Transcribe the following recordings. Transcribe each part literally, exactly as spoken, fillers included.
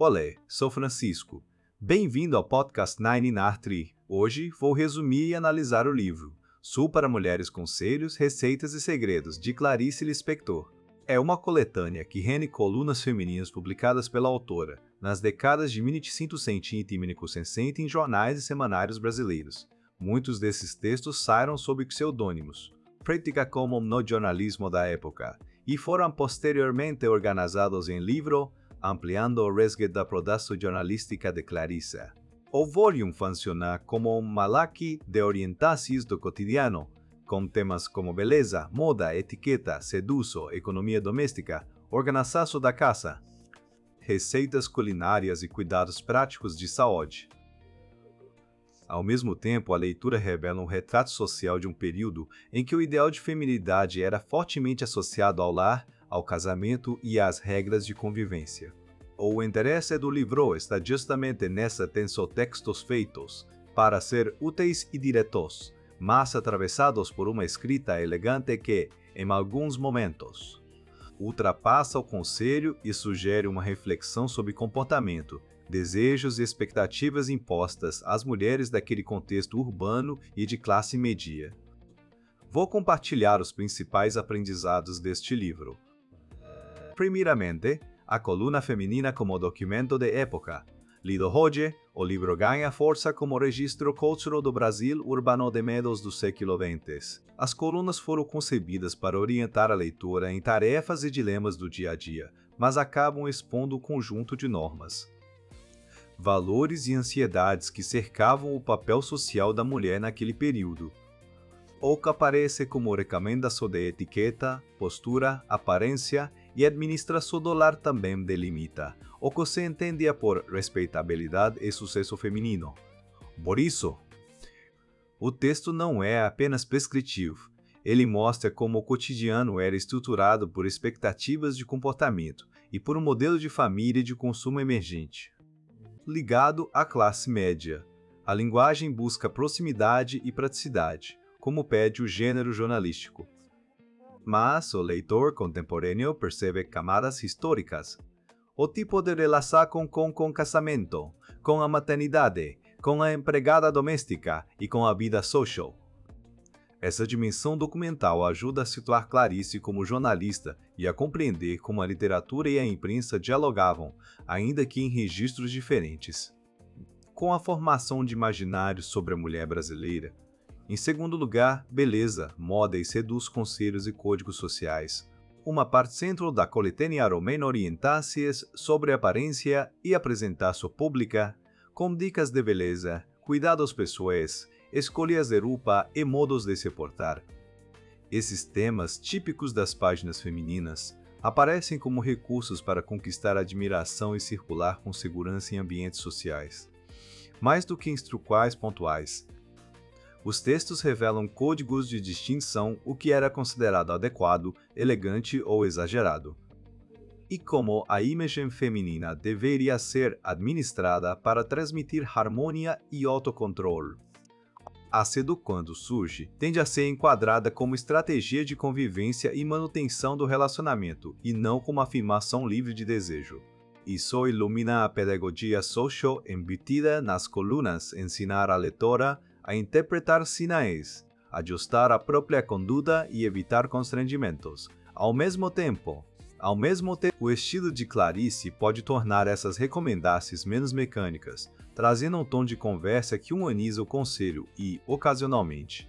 Olá, sou Francisco. Bem-vindo ao podcast Nine in Artri. Hoje vou resumir e analisar o livro Sul para Mulheres: Conselhos, Receitas e Segredos, de Clarice Lispector. É uma coletânea que reúne colunas femininas publicadas pela autora nas décadas de mil novecentos e sessenta e mil novecentos e sessenta em jornais e semanários brasileiros. Muitos desses textos saíram sob pseudônimos, prática comum no jornalismo da época, e foram posteriormente organizados em livro, ampliando o resguardo da produção jornalística de Clarice. O volume funciona como um malaque de orientações do cotidiano, com temas como beleza, moda, etiqueta, seduzo, economia doméstica, organização da casa, receitas culinárias e cuidados práticos de saúde. Ao mesmo tempo, a leitura revela um retrato social de um período em que o ideal de feminilidade era fortemente associado ao lar, ao casamento e às regras de convivência. O interesse do livro está justamente nessa tensão textos feitos para ser úteis e diretos, mas atravessados por uma escrita elegante que, em alguns momentos, ultrapassa o conselho e sugere uma reflexão sobre comportamento, desejos e expectativas impostas às mulheres daquele contexto urbano e de classe média. Vou compartilhar os principais aprendizados deste livro. Primeiramente, a coluna feminina como documento de época. Lido hoje, o livro ganha força como registro cultural do Brasil urbano de meados do século vinte. As colunas foram concebidas para orientar a leitora em tarefas e dilemas do dia a dia, mas acabam expondo um conjunto de normas, valores e ansiedades que cercavam o papel social da mulher naquele período. O que aparece como recomendação de etiqueta, postura, aparência e administração do lar também delimita o que se entendia por respeitabilidade e sucesso feminino. Por isso, o texto não é apenas prescritivo, ele mostra como o cotidiano era estruturado por expectativas de comportamento e por um modelo de família e de consumo emergente. Ligado à classe média, a linguagem busca proximidade e praticidade, como pede o gênero jornalístico. Mas o leitor contemporâneo percebe camadas históricas, o tipo de relação com, com, com casamento, com a maternidade, com a empregada doméstica e com a vida social. Essa dimensão documental ajuda a situar Clarice como jornalista e a compreender como a literatura e a imprensa dialogavam, ainda que em registros diferentes, com a formação de imaginários sobre a mulher brasileira. Em segundo lugar, beleza, moda e seduz conselhos e códigos sociais. Uma parte central da coletânea romana orienta-se sobre aparência e apresentação pública, com dicas de beleza, cuidados pessoais, escolhas de roupa e modos de se portar. Esses temas, típicos das páginas femininas, aparecem como recursos para conquistar admiração e circular com segurança em ambientes sociais. Mais do que instruções pontuais, os textos revelam códigos de distinção, o que era considerado adequado, elegante ou exagerado, e como a imagem feminina deveria ser administrada para transmitir harmonia e autocontrole. A sedu, quando surge, tende a ser enquadrada como estratégia de convivência e manutenção do relacionamento, e não como afirmação livre de desejo. Isso ilumina a pedagogia social embutida nas colunas, ensinar a leitora a interpretar sinais, ajustar a própria conduta e evitar constrangimentos. Ao mesmo tempo, ao mesmo tempo, o estilo de Clarice pode tornar essas recomendações menos mecânicas, trazendo um tom de conversa que humaniza o conselho e, ocasionalmente,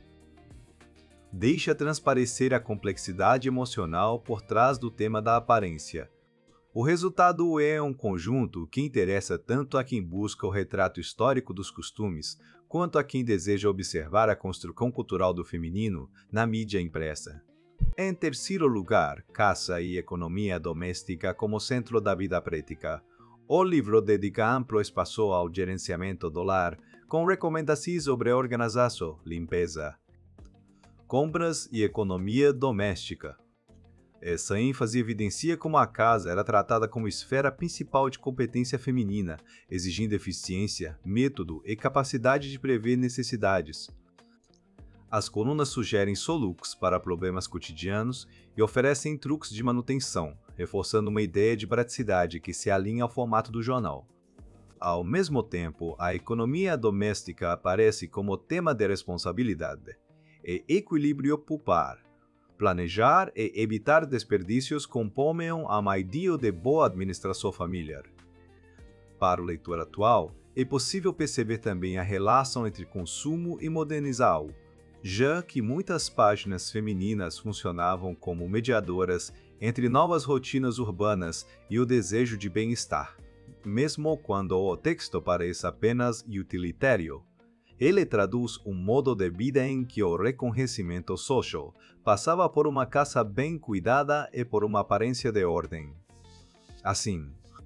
deixa transparecer a complexidade emocional por trás do tema da aparência. O resultado é um conjunto que interessa tanto a quem busca o retrato histórico dos costumes, quanto a quem deseja observar a construção cultural do feminino na mídia impressa. Em terceiro lugar, casa e economia doméstica como centro da vida prática. O livro dedica amplo espaço ao gerenciamento do lar, com recomendações sobre organização, limpeza, compras e economia doméstica. Essa ênfase evidencia como a casa era tratada como esfera principal de competência feminina, exigindo eficiência, método e capacidade de prever necessidades. As colunas sugerem soluços para problemas cotidianos e oferecem truques de manutenção, reforçando uma ideia de praticidade que se alinha ao formato do jornal. Ao mesmo tempo, a economia doméstica aparece como tema de responsabilidade e equilíbrio pulpar. Planejar e evitar desperdícios compõem a ideia de boa administração familiar. Para o leitor atual, é possível perceber também a relação entre consumo e modernização, já que muitas páginas femininas funcionavam como mediadoras entre novas rotinas urbanas e o desejo de bem-estar, mesmo quando o texto pareça apenas utilitário. Ele traduz um modo de vida em que o reconhecimento social passava por uma casa bem cuidada e por uma aparência de ordem. Assim,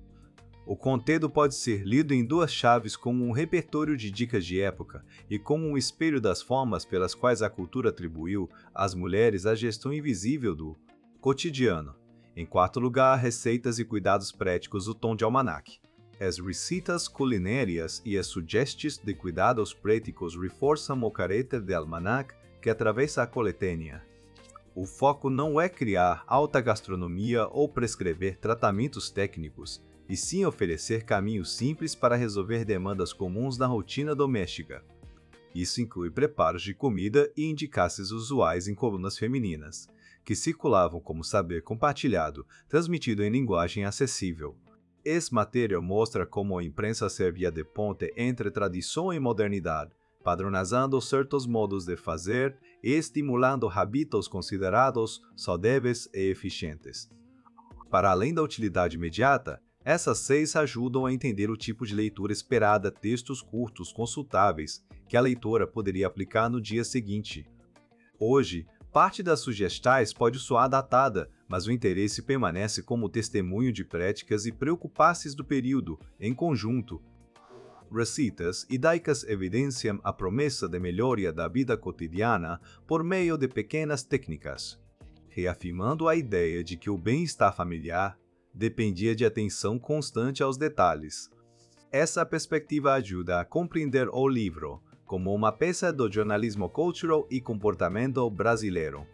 o conteúdo pode ser lido em duas chaves como um repertório de dicas de época e como um espelho das formas pelas quais a cultura atribuiu às mulheres a gestão invisível do cotidiano. Em quarto lugar, receitas e cuidados práticos, o tom de almanaque. As receitas culinárias e as sugestões de cuidados práticos reforçam o caráter de almanaque que atravessa a coletânea. O foco não é criar alta gastronomia ou prescrever tratamentos técnicos, e sim oferecer caminhos simples para resolver demandas comuns na rotina doméstica. Isso inclui preparos de comida e indicações usuais em colunas femininas, que circulavam como saber compartilhado, transmitido em linguagem acessível. Esse material mostra como a imprensa servia de ponte entre tradição e modernidade, padronizando certos modos de fazer e estimulando hábitos considerados saudáveis e eficientes. Para além da utilidade imediata, essas seis ajudam a entender o tipo de leitura esperada, textos curtos, consultáveis, que a leitora poderia aplicar no dia seguinte. Hoje, parte das sugestões pode soar datada, mas o interesse permanece como testemunho de práticas e preocupações do período, em conjunto. Receitas e dicas evidenciam a promessa de melhoria da vida cotidiana por meio de pequenas técnicas, reafirmando a ideia de que o bem-estar familiar dependia de atenção constante aos detalhes. Essa perspectiva ajuda a compreender o livro como uma peça do jornalismo cultural e comportamento brasileiro.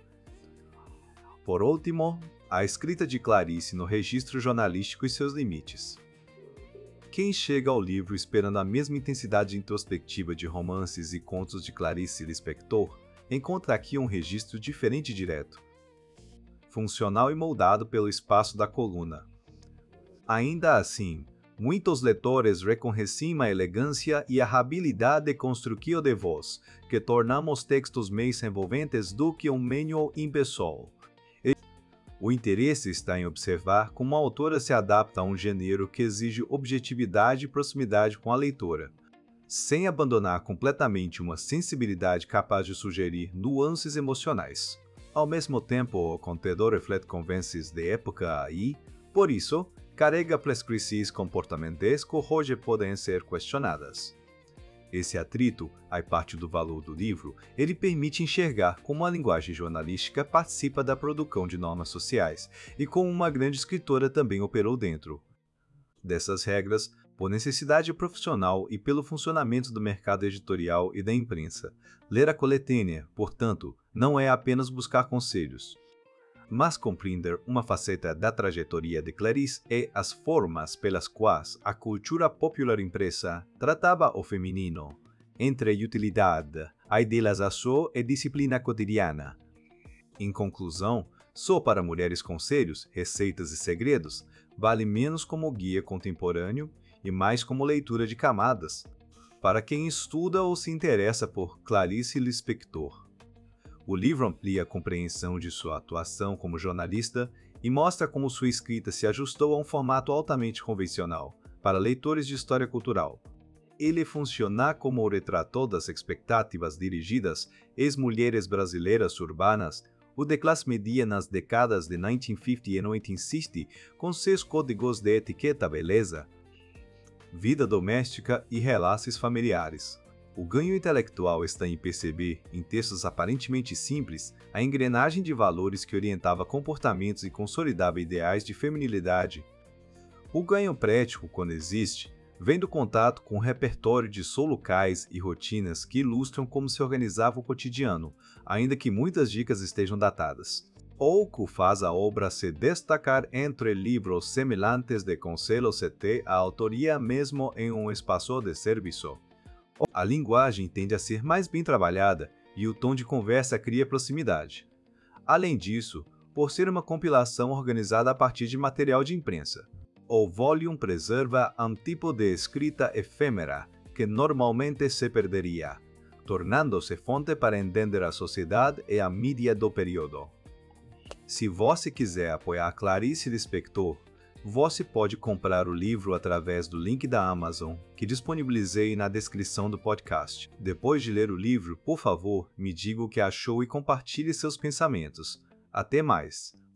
Por último, a escrita de Clarice no registro jornalístico e seus limites. Quem chega ao livro esperando a mesma intensidade introspectiva de romances e contos de Clarice Lispector, encontra aqui um registro diferente e direto, funcional e moldado pelo espaço da coluna. Ainda assim, muitos leitores reconhecem a elegância e a habilidade de construir de voz, que tornamos textos mais envolventes do que um manual impessoal. O interesse está em observar como a autora se adapta a um gênero que exige objetividade e proximidade com a leitora, sem abandonar completamente uma sensibilidade capaz de sugerir nuances emocionais. Ao mesmo tempo, o conteúdo reflete convenções de época e, por isso, carrega prescrições comportamentais que hoje podem ser questionadas. Esse atrito, a parte do valor do livro, ele permite enxergar como a linguagem jornalística participa da produção de normas sociais e como uma grande escritora também operou dentro dessas regras, por necessidade profissional e pelo funcionamento do mercado editorial e da imprensa. Ler a coletânea, portanto, não é apenas buscar conselhos, mas compreender uma faceta da trajetória de Clarice e as formas pelas quais a cultura popular impressa tratava o feminino, entre utilidade, idealização e disciplina cotidiana. Em conclusão, só para mulheres conselhos, receitas e segredos, vale menos como guia contemporâneo e mais como leitura de camadas, para quem estuda ou se interessa por Clarice Lispector. O livro amplia a compreensão de sua atuação como jornalista e mostra como sua escrita se ajustou a um formato altamente convencional para leitores de história cultural. Ele funciona como o retrato das expectativas dirigidas às mulheres brasileiras urbanas ou de classe média nas décadas de mil novecentos e cinquenta e mil novecentos e sessenta, com seus códigos de etiqueta, beleza, vida doméstica e relações familiares. O ganho intelectual está em perceber, em textos aparentemente simples, a engrenagem de valores que orientava comportamentos e consolidava ideais de feminilidade. O ganho prático, quando existe, vem do contato com um repertório de solucais e rotinas que ilustram como se organizava o cotidiano, ainda que muitas dicas estejam datadas. Pouco faz a obra se destacar entre livros semelhantes de Conselho C T a autoria mesmo em um espaço de serviço. A linguagem tende a ser mais bem trabalhada e o tom de conversa cria proximidade. Além disso, por ser uma compilação organizada a partir de material de imprensa, o volume preserva um tipo de escrita efêmera que normalmente se perderia, tornando-se fonte para entender a sociedade e a mídia do período. Se você quiser apoiar Clarice Lispector, você pode comprar o livro através do link da Amazon, que disponibilizei na descrição do podcast. Depois de ler o livro, por favor, me diga o que achou e compartilhe seus pensamentos. Até mais!